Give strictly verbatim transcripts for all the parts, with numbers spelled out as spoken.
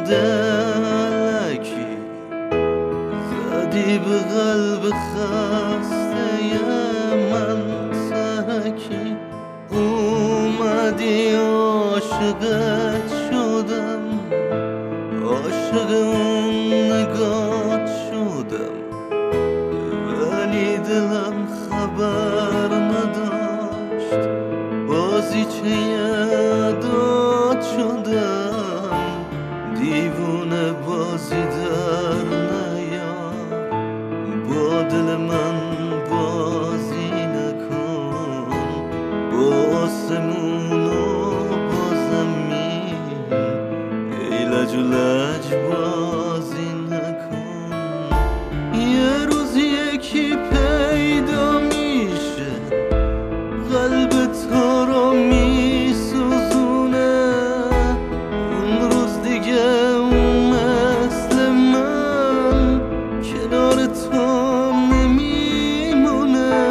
علکی زدی به قلب خسته من سرکی، اومدی عاشقت شدم، عاشق اون نگات شدم، ولی دلم خبر نداشت بازی چه یادات شدم. دیوونه بازی در نیار، با دل من بازی نکن، با آسمون و با زمین ای لج و لج بازی نکن. یه روز یکی پیدا میشه قلب تو رو میسوزونه، اون روز دیگه اون مثل من کنار تو نمیمونه.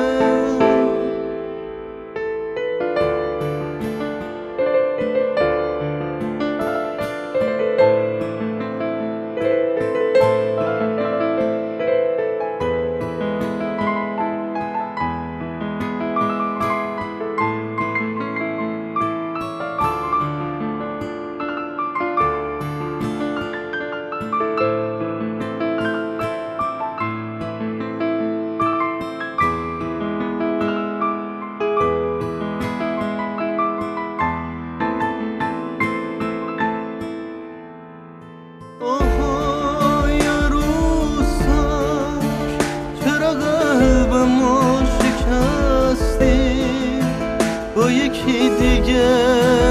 با یکی دیگه